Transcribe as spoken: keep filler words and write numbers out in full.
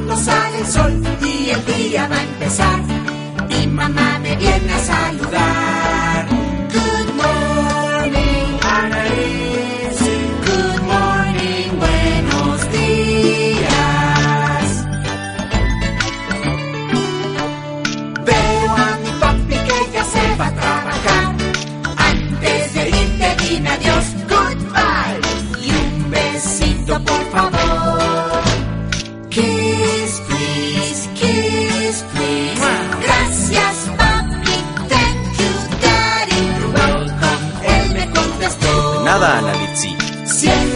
cuando sale el sol y el día va a empezar. Mi mamá me viene a saludar. Good morning, Anaís. Good morning, buenos días. Veo a mi papi que ya se va a trabajar. Antes de irte dime adiós, goodbye. Y un besito por favor. Kiss, please, kiss, please. Gracias, papi, thank you, daddy. You're welcome, él me contestó. De nada, Ana Litsi. Siempre